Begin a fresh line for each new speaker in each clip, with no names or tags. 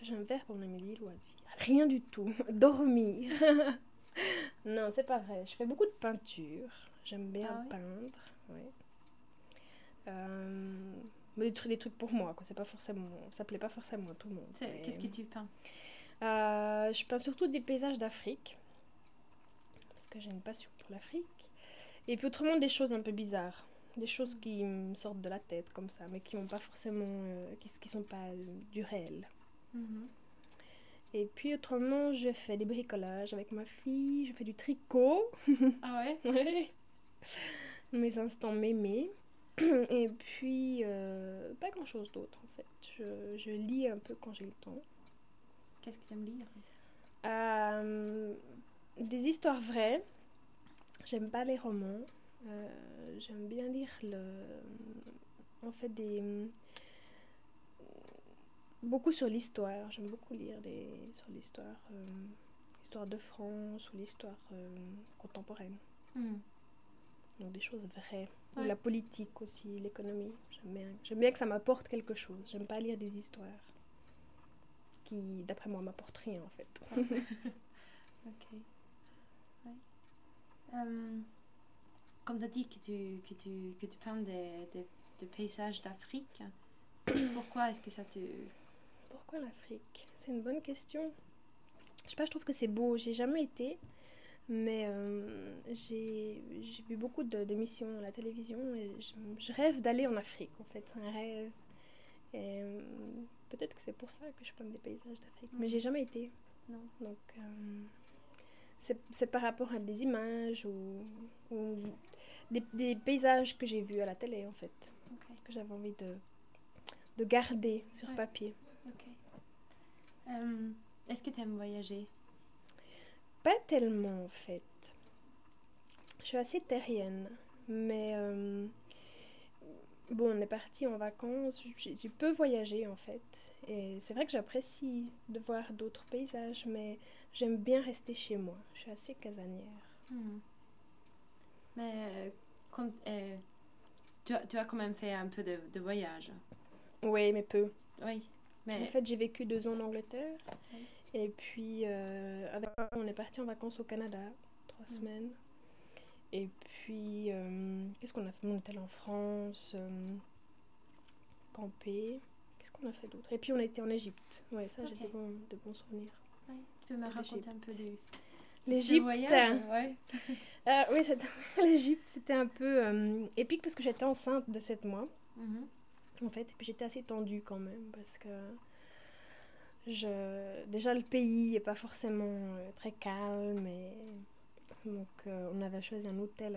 que j'aime faire pour mes loisirs? Rien du tout. Dormir. Non, c'est pas vrai. Je fais beaucoup de peinture. J'aime bien
Ah oui?
peindre. Ouais. Euh, mais des trucs pour moi, quoi. C'est pas forcément, ça plaît pas forcément à tout le monde.
Qu'est-ce que tu peins?
Je peins surtout des paysages d'Afrique, parce que j'ai une passion pour l'Afrique. Et puis autrement, des choses un peu bizarres. Des choses qui me sortent de la tête, comme ça, mais qui n'ont pas forcément. Qui sont pas du réel.
Mhm.
Et puis autrement, je fais des bricolages avec ma fille, je fais du tricot.
Ah ouais?
Ouais. Mes instants mémés. Et puis, pas grand chose d'autre en fait. Je lis un peu quand j'ai le temps.
Qu'est-ce que tu aimes lire?
Euh, des histoires vraies. J'aime pas les romans. J'aime bien lire en fait beaucoup sur l'histoire. J'aime beaucoup lire sur l'histoire, l'histoire de France ou l'histoire contemporaine.
Hmm.
Donc des choses vraies. Ou
Ouais.
la politique aussi, l'économie. J'aime bien que ça m'apporte quelque chose. J'aime pas lire des histoires qui, d'après moi, m'apportent rien en fait.
Ok. Ouais. Euh, Comme tu as dit que tu peins des paysages d'Afrique, pourquoi est-ce que ça te...
Pourquoi l'Afrique? C'est une bonne question. Je sais pas, je trouve que c'est beau. J'ai jamais été, mais j'ai vu beaucoup d'émissions à la télévision et je rêve d'aller en Afrique en fait. C'est un rêve. Et peut-être que c'est pour ça que je peins des paysages d'Afrique. Mais j'ai jamais été.
Non.
Donc c'est par rapport à des images ou des paysages que j'ai vus à la télé en fait.
Ok.
Que j'avais envie de garder sur
Ouais.
papier.
Ok. Est-ce que tu aimes voyager?
Pas tellement en fait. Je suis assez terrienne. Mais bon, on est parti en vacances. J'ai peu voyagé en fait. Et c'est vrai que j'apprécie de voir d'autres paysages, mais j'aime bien rester chez moi. Je suis assez casanière.
Hmm. Mais tu as quand même fait un peu de voyage.
Oui, mais peu.
Oui.
En
Mais...
fait, j'ai vécu 2 ans en Angleterre.
Oui.
Et puis, on est parti en vacances au Canada, 3 semaines. Et puis, qu'est-ce qu'on a fait? On était allé en France, camper. Qu'est-ce qu'on a fait d'autre? Et puis, on a été en Égypte. Ouais, ça, j'ai
Ok.
de bons souvenirs
Ouais. Tu peux me
de
raconter un peu
l'Égypte.
de ce
L'Égypte,
voyage? Ouais.
oui, l'Égypte, c'était un peu épique parce que j'étais enceinte de 7 mois,
Mhm.
en fait. Et puis, j'étais assez tendue quand même parce que déjà, le pays est pas forcément très calme. Donc, on avait choisi un hôtel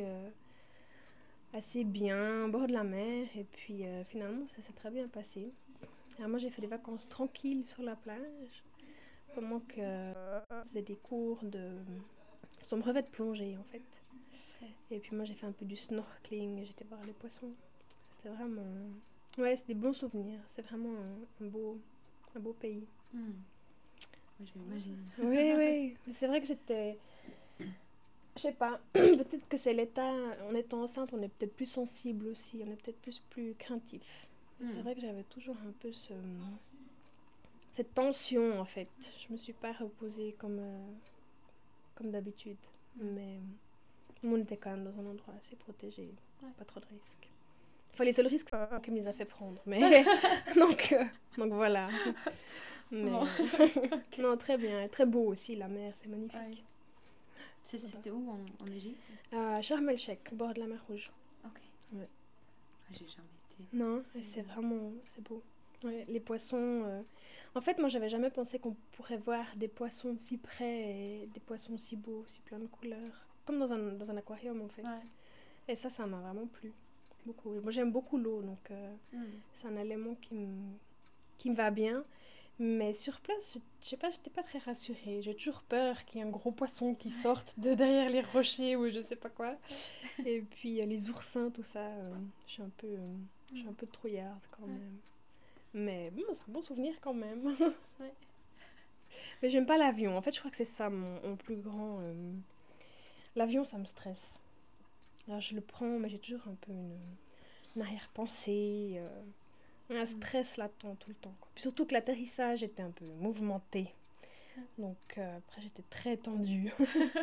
assez bien, au bord de la mer. Et puis, finalement, ça s'est très bien passé. Alors, moi, j'ai fait des vacances tranquilles sur la plage pendant que je faisais des cours de son brevet de plongée, en fait.
Ok.
Et puis, moi, j'ai fait un peu du snorkeling. J'étais voir les poissons. C'était vraiment... Ouais, c'est des bons souvenirs. C'est vraiment un beau pays.
Hmm. Ouais, je m'imagine.
Oui, oui. Mais c'est vrai que j'étais... Je sais pas, peut-être que c'est l'état, en étant enceinte, on est peut-être plus sensible aussi, on est peut-être plus craintif. Et c'est
Hmm.
vrai que j'avais toujours un peu cette tension en fait. Je me suis pas reposée comme d'habitude.
Hmm.
Mais on était quand même dans un endroit assez protégé,
Ouais.
pas trop de risques. Enfin, les seuls risques, c'est moi qui me les a fait prendre. Mais donc, donc voilà.
Bon.
Mais
Ok.
non, très bien, très beau aussi, la mer, c'est
Ouais.
magnifique. Là-bas.
C'était où en Égypte?
Sharm el-Sheikh, bord de la mer Rouge.
Ok.
Ouais.
Ah, j'ai jamais été.
Non, et c'est vraiment, c'est beau. Ouais, les poissons. En fait, moi, j'avais jamais pensé qu'on pourrait voir des poissons si près et des poissons si beaux, si plein de couleurs. Comme dans un aquarium, en fait.
Ouais.
Et ça m'a vraiment plu. Beaucoup. Et moi, j'aime beaucoup l'eau, donc
Hmm.
c'est un élément qui me va bien. Mais sur place, je sais pas, j'étais pas très rassurée. J'ai toujours peur qu'il y ait un gros poisson qui sorte de derrière les rochers ou je sais pas quoi. Et puis les oursins, tout ça, je suis un peu trouillarde quand
Ouais.
même. Mais bon, c'est un bon souvenir quand même.
Ouais.
Mais j'aime pas l'avion. En fait, je crois que c'est ça mon plus grand. L'avion, ça me stresse. Alors, je le prends, mais j'ai toujours un peu une arrière-pensée. Un stress latent tout le temps, quoi. Puis surtout que l'atterrissage était un peu mouvementé. Donc après, j'étais très tendue.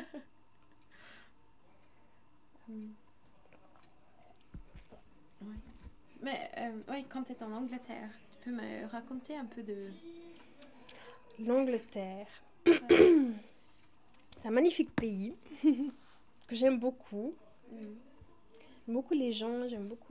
Ouais. Mais ouais, quand tu es en Angleterre, tu peux me raconter un peu de...
L'Angleterre.
Ouais.
C'est un magnifique pays que j'aime beaucoup. J'aime beaucoup les gens, j'aime beaucoup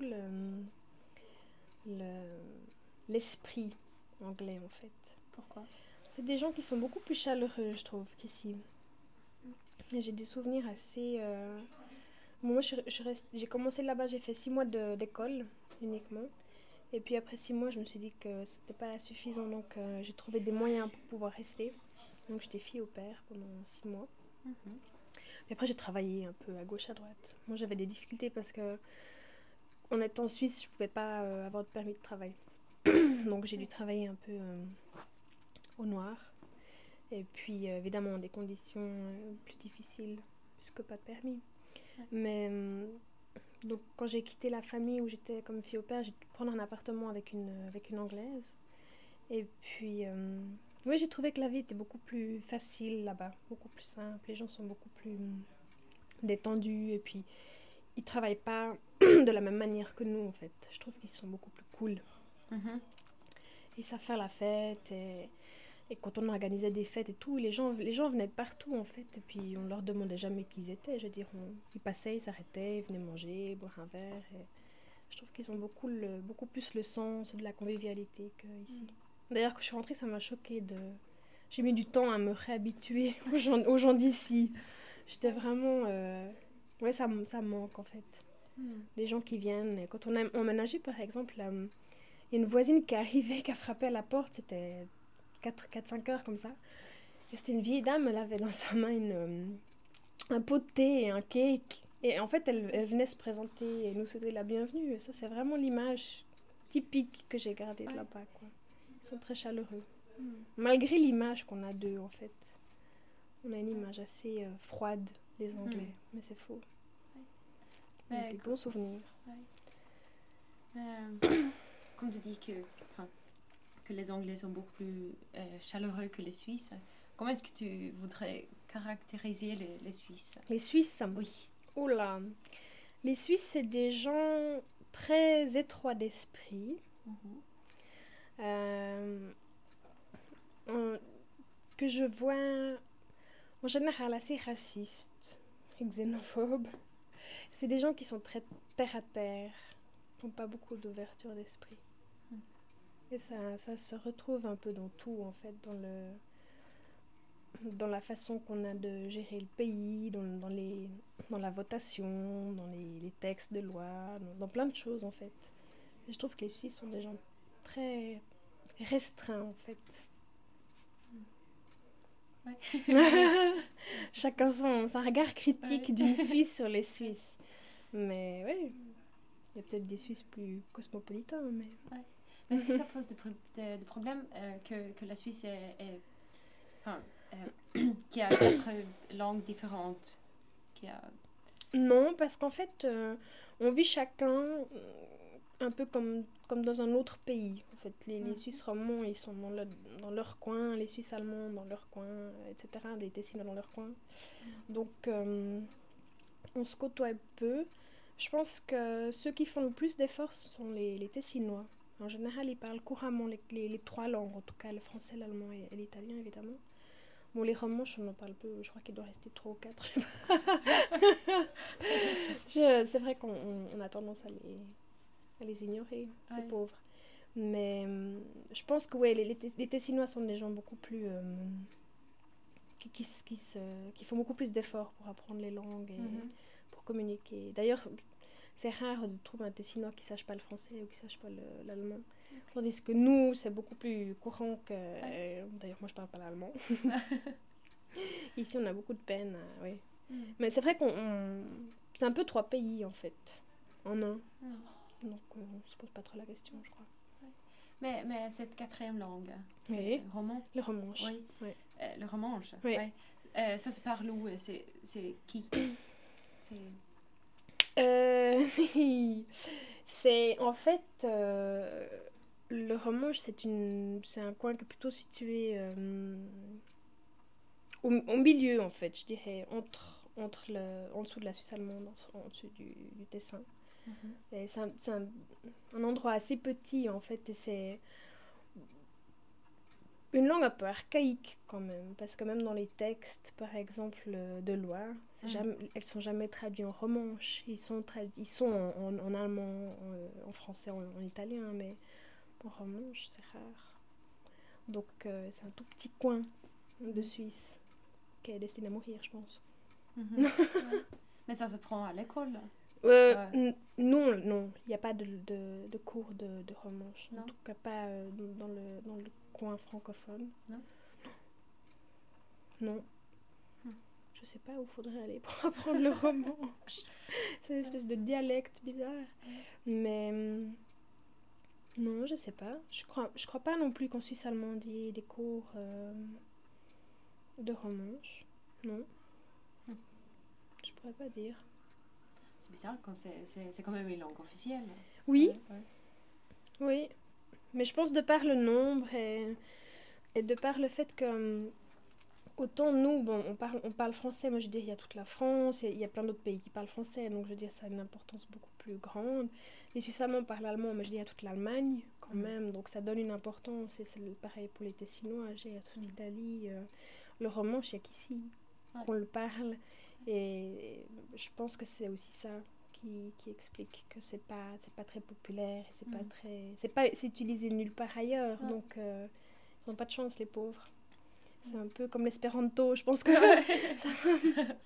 l'esprit anglais en fait.
Pourquoi?
C'est des gens qui sont beaucoup plus chaleureux, je trouve, qu'ici. Et j'ai des souvenirs assez... Moi, j'ai commencé là-bas, j'ai fait 6 mois d'école uniquement. Et puis après 6 mois, je me suis dit que c'était pas suffisant, donc j'ai trouvé des moyens pour pouvoir rester. Donc j'étais fille au père pendant 6 mois. Et après, j'ai travaillé un peu à gauche, à droite. Moi, j'avais des difficultés parce que en étant suisse, je pouvais pas avoir de permis de travail. Donc j'ai dû travailler un peu au noir. Et puis évidemment des conditions plus difficiles puisque pas de permis. Mais donc quand j'ai quitté la famille où j'étais comme fille au père, j'ai dû prendre un appartement avec une Anglaise. Et puis oui, j'ai trouvé que la vie était beaucoup plus facile là-bas, beaucoup plus simple. Les gens sont beaucoup plus détendus et puis ils travaillent pas de la même manière que nous en fait. Je trouve qu'ils sont beaucoup plus cool. Ils savent faire la fête et quand on organisait des fêtes et tout, les gens venaient de partout en fait. Et puis on leur demandait jamais qui ils étaient. Je veux dire, ils passaient, ils s'arrêtaient, ils venaient manger, boire un verre. Et je trouve qu'ils ont beaucoup plus le sens de la convivialité qu'ici. D'ailleurs, quand je suis rentrée, ça m'a choquée J'ai mis du temps à me réhabituer aux gens d'ici. J'étais vraiment... Ouais, ça me manque en fait. Les gens qui viennent. Et quand on a emménagé, par exemple, il y a une voisine qui est arrivée, qui a frappé à la porte. C'était 4-5 heures comme ça. Et c'était une vieille dame, elle avait dans sa main un pot de thé et un cake. Et en fait, elle venait se présenter et nous souhaiter la bienvenue. Et ça, c'est vraiment l'image typique que j'ai gardée de là-bas, quoi. Ils sont très chaleureux. Malgré l'image qu'on a d'eux, en fait. On a une image assez froide des Anglais, mais c'est faux. Ouais. Des bons souvenirs.
Comme tu dis que les Anglais sont beaucoup plus chaleureux que les Suisses, comment est-ce que tu voudrais caractériser les Suisses?
Les Suisses?
Oui.
Oula. Les Suisses, c'est des gens très étroits d'esprit. Que je vois en général assez racistes et xénophobes. C'est des gens qui sont très terre à terre, qui n'ont pas beaucoup d'ouverture d'esprit. Et ça se retrouve un peu dans tout, en fait, dans la façon qu'on a de gérer le pays, dans la votation, dans les textes de loi, dans plein de choses, en fait. Et je trouve que les Suisses sont des gens très restreints, en fait. Ouais. Chacun son regard critique d'une Suisse sur les Suisses. Mais oui, il y a peut-être des Suisses plus cosmopolitains. Mais
est-ce que ça pose des problèmes que la Suisse qui a 4 langues différentes
Non, parce qu'en fait, on vit chacun un peu comme dans un autre pays. En fait, les Suisses romands, ils sont dans leur coin, les Suisses allemands dans leur coin, etc. Les Tessinois dans leur coin. Donc, on se côtoie peu. Je pense que ceux qui font le plus d'efforts sont les Tessinois. En général, ils parlent couramment les 3 langues, en tout cas le français, l'allemand et l'italien, évidemment. Bon, les romanches, on en parle peu. Je crois qu'il doit rester 3 ou 4. C'est vrai qu'on a tendance à les ignorer, ces pauvres. Mais je pense que ouais, les Tessinois sont des gens beaucoup plus... qui font beaucoup plus d'efforts pour apprendre les langues et pour communiquer. D'ailleurs, c'est rare de trouver un Tessinois qui ne sache pas le français ou qui ne sache pas l'allemand. Tandis que nous, c'est beaucoup plus courant que... d'ailleurs, moi, je ne parle pas l'allemand. Ici, on a beaucoup de peine. Ouais. Mais c'est vrai c'est un peu 3 pays, en fait, en un. Donc, on ne se pose pas trop la question, je crois.
Mais cette 4e langue,
c'est
roman?
Le romanche.
Oui. Le romanche.
Oui.
Ça se parle où? C'est qui?
C'est en fait Le Romanche, c'est un coin qui est plutôt situé au milieu, en fait, je dirais, en dessous de la Suisse allemande, en dessous du Tessin.
Mhm.
Et c'est un endroit assez petit, en fait, et c'est une langue un peu archaïque quand même, parce que même dans les textes, par exemple, de Loire, elles sont jamais traduites en romanche. Ils sont en allemand, en français, en italien, mais en romanche, c'est rare. Donc c'est un tout petit coin de Suisse qui est destiné à mourir, je pense.
Mhm. Ouais. Mais ça se prend à l'école.
Non, il n'y a pas de cours de romanche.
Non.
En tout cas, pas dans le coin francophone.
Non.
Non. Je sais pas où faudrait aller pour apprendre le romanche. C'est une espèce de dialecte bizarre. Mais non, je sais pas. Je crois pas non plus qu'en Suisse allemande il y ait des cours de romanche. Non. Je pourrais pas dire.
C'est bizarre quand c'est quand même une langue officielle.
Oui,
Ouais.
oui. Mais je pense de par le nombre et de par le fait que autant nous, bon, on parle français, moi je veux dire, il y a toute la France, il y a plein d'autres pays qui parlent français, donc je veux dire, ça a une importance beaucoup plus grande. Les Suisses allemands parlent allemand, mais je dis, il y a toute l'Allemagne quand même, donc ça donne une importance, et c'est pareil pour les Tessinois, il y a toute l'Italie. Le romanche, il n'y a qu'ici qu'on le parle, et je pense que c'est aussi ça qui explique que c'est pas très populaire, c'est utilisé nulle part ailleurs, donc ils n'ont pas de chance, les pauvres. C'est un peu comme l'espéranto, je pense que ça